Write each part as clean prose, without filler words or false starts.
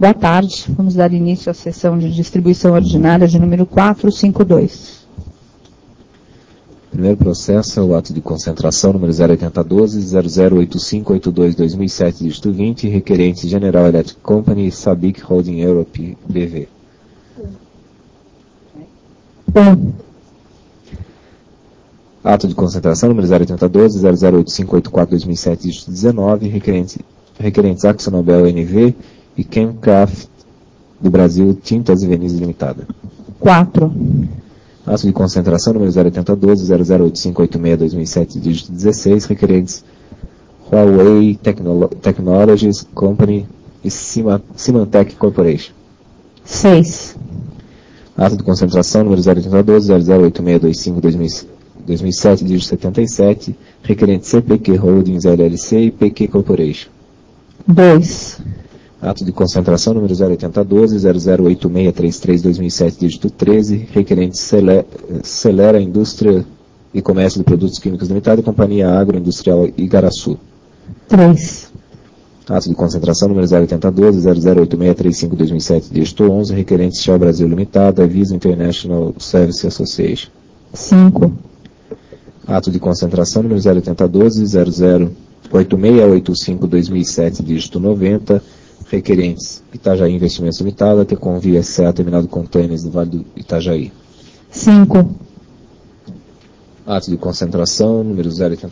Boa tarde. Vamos dar início à sessão de distribuição ordinária de número 452. Primeiro processo é o ato de concentração número 08012-008582-2007, dígito 20, requerente General Electric Company, Sabic Holding Europe, BV. Ato de concentração número 08012-008584-2007, dígito 19, requerentes AkzoNobel NV e Chemcraft do Brasil Tintas e Verniz Limitada. 4. Ato de concentração número 08012-008586-2007, dígito 16, requerentes Huawei Technologies Company e Symantec Corporation. 6. Ato de concentração número 08012-008625-2007, dígito 77, requerentes CPQ Holdings LLC e PQ Corporation. 2. Ato de concentração número 08012-008633-2007, dígito 13, requerente Celera Indústria e Comércio de Produtos Químicos Limitada e Companhia Agroindustrial Igaraçu. 3. Ato de concentração número 08012-008635-2007, dígito 11, requerente Shell Brasil Limitada, Visa International Service Association. 5. Ato de concentração número 08012-008685-2007, dígito 90, requerentes Itajaí Investimentos Limitada, Teconvia S.A. Terminal de Contêineres do Vale do Itajaí. 5. Ato de concentração número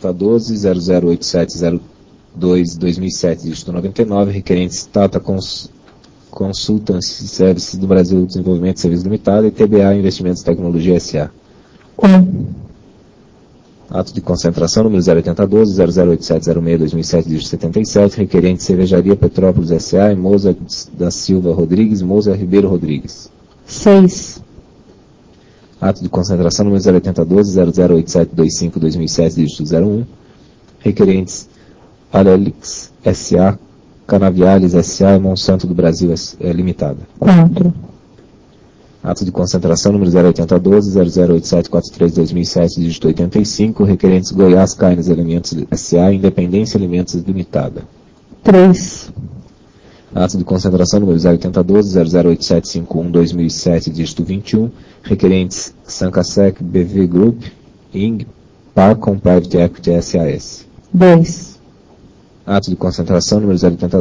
08012-008702-2007, dígito 99, requerentes Tata Consultancy Services do Brasil Desenvolvimento e Serviços Limitada e TBA Investimentos e Tecnologia S.A. 1. Ato de concentração número 08012-008706-2007, dígito 77, requerente Cervejaria Petrópolis S.A. e Moza da Silva Rodrigues, Moza Ribeiro Rodrigues. 6. Ato de concentração número 08012-008725-2007, dígito 01, requerentes Alelix S.A., Canaviales S.A. e Monsanto do Brasil Limitada. 4. Ato de concentração número 08012-008743-2007, dígito 85, requerentes Goiás Carnes e Alimentos S.A. Independência Alimentos Limitada. 3. Ato de concentração número 08012-008751-2007, dígito 21, requerentes Sancasec BV Group, Ing. Parcom Private Equity SAS. 2. Ato de concentração número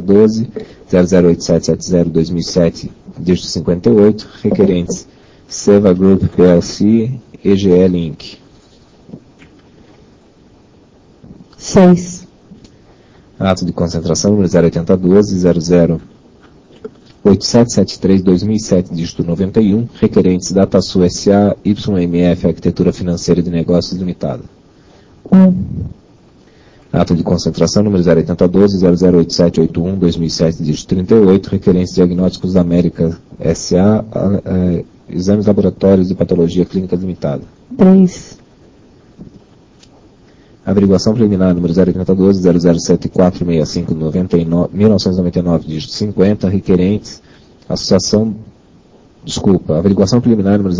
08012-008770-2007, dígito 58, requerentes Seva Group PLC, EGL Inc. 6. Ato de concentração número 08012-008773-2007, dígito 91, requerentes Datasul S.A., YMF Arquitetura Financeira de Negócios Limitada. 1. Ato de concentração número 08012-008781-2007, dígito 38, requerentes Diagnósticos da América S.A., Exames Laboratórios de Patologia Clínica Limitada. 3. Averiguação preliminar número 08012-007465-1999, dígito 50, requerentes averiguação preliminar número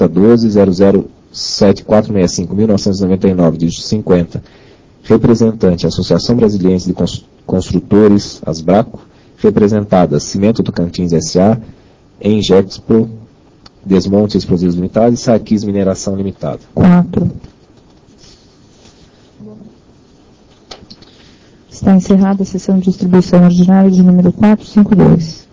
08012-007465-1999, dígito 50, representante Associação Brasiliense de Construtores, Asbraco, representadas Cimento Tocantins S.A., Engexpo, Desmonte Explosivos Limitada e Sarquis Mineração Limitada. 4. Está encerrada a sessão de distribuição ordinária de número 452.